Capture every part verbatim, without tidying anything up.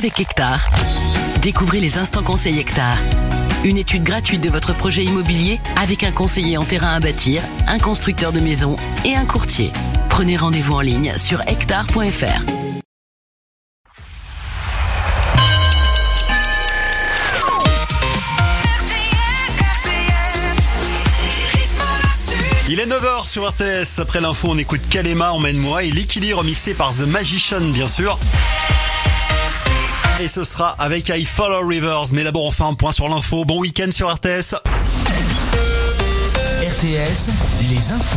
avec Hectare. Découvrez les instants conseils Hectare. Une étude gratuite de votre projet immobilier avec un conseiller en terrain à bâtir, un constructeur de maisons et un courtier. Prenez rendez-vous en ligne sur hectare point f r. Il est neuf heures sur R T S. Après l'info, on écoute Kalema, Emmène-moi et Lickily remixé par The Magician, bien sûr. Et ce sera avec I Follow Rivers. Mais d'abord, on fait un point sur l'info. Bon week-end sur R T S. R T S, les infos.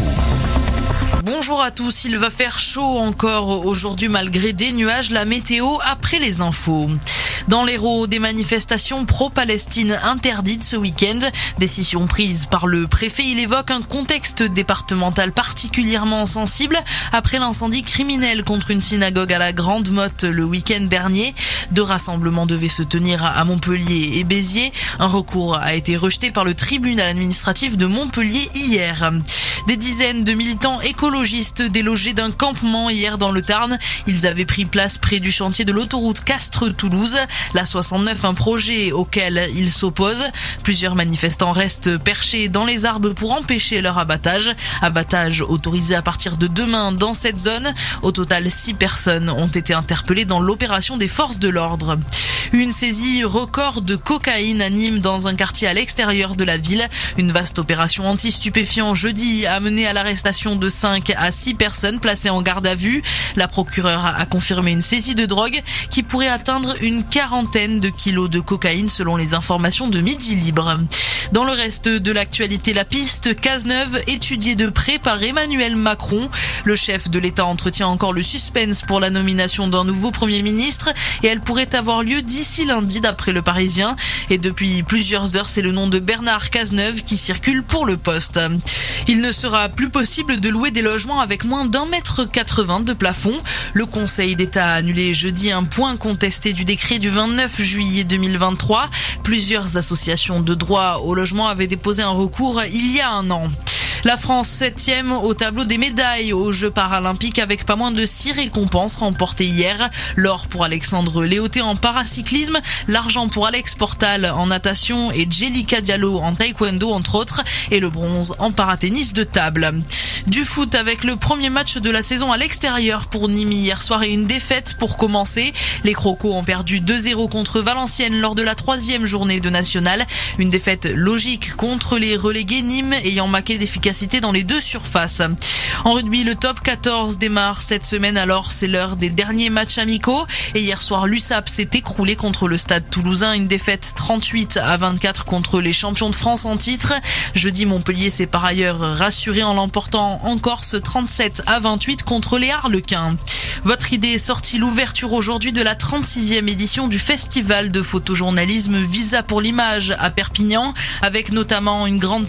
Bonjour à tous, il va faire chaud encore aujourd'hui malgré des nuages, la météo après les infos. Dans l'Hérault, des manifestations pro-Palestine interdites ce week-end. Décision prise par le préfet. Il évoque un contexte départemental particulièrement sensible après l'incendie criminel contre une synagogue à la Grande Motte le week-end dernier. Deux rassemblements devaient se tenir à Montpellier et Béziers. Un recours a été rejeté par le tribunal administratif de Montpellier hier. Des dizaines de militants écologistes délogés d'un campement hier dans le Tarn. Ils avaient pris place près du chantier de l'autoroute Castres-Toulouse. La soixante-neuf, un projet auquel ils s'opposent. Plusieurs manifestants restent perchés dans les arbres pour empêcher leur abattage. Abattage autorisé à partir de demain dans cette zone. Au total, six personnes ont été interpellées dans l'opération des forces de l'ordre. Une saisie record de cocaïne à Nîmes dans un quartier à l'extérieur de la ville. Une vaste opération anti-stupéfiants jeudi a mené à l'arrestation de cinq à six personnes placées en garde à vue. La procureure a confirmé une saisie de drogue qui pourrait atteindre une quarantaine de kilos de cocaïne selon les informations de Midi Libre. Dans le reste de l'actualité, la piste Cazeneuve étudiée de près par Emmanuel Macron. Le chef de l'État entretient encore le suspense pour la nomination d'un nouveau Premier ministre et elle pourrait avoir lieu d'ici lundi d'après le Parisien. Et depuis plusieurs heures, c'est le nom de Bernard Cazeneuve qui circule pour le poste. Il ne sera plus possible de louer des logements avec moins d'un mètre quatre-vingts de plafond. Le Conseil d'État a annulé jeudi un point contesté du décret du vingt-neuf juillet deux mille vingt-trois. Plusieurs associations de droit au logement avaient déposé un recours il y a un an. La France septième au tableau des médailles aux Jeux paralympiques avec pas moins de six récompenses remportées hier. L'or pour Alexandre Léoté en paracyclisme, l'argent pour Alex Portal en natation et Jelika Diallo en taekwondo entre autres et le bronze en paratennis de table. Du foot avec le premier match de la saison à l'extérieur pour Nîmes hier soir et une défaite pour commencer. Les Crocos ont perdu deux zéro contre Valenciennes lors de la troisième journée de nationale. Une défaite logique contre les relégués Nîmes ayant manqué d'efficacité dans les deux surfaces. En rugby, le top quatorze démarre cette semaine, alors c'est l'heure des derniers matchs amicaux. Et hier soir, l'U S A P s'est écroulé contre le Stade Toulousain, une défaite trente-huit à vingt-quatre contre les champions de France en titre. Jeudi, Montpellier s'est par ailleurs rassuré en l'emportant en Corse trente-sept à vingt-huit contre les Harlequins. Votre idée est sortie, l'ouverture aujourd'hui de la trente-sixième édition du festival de photojournalisme Visa pour l'image à Perpignan, avec notamment une grande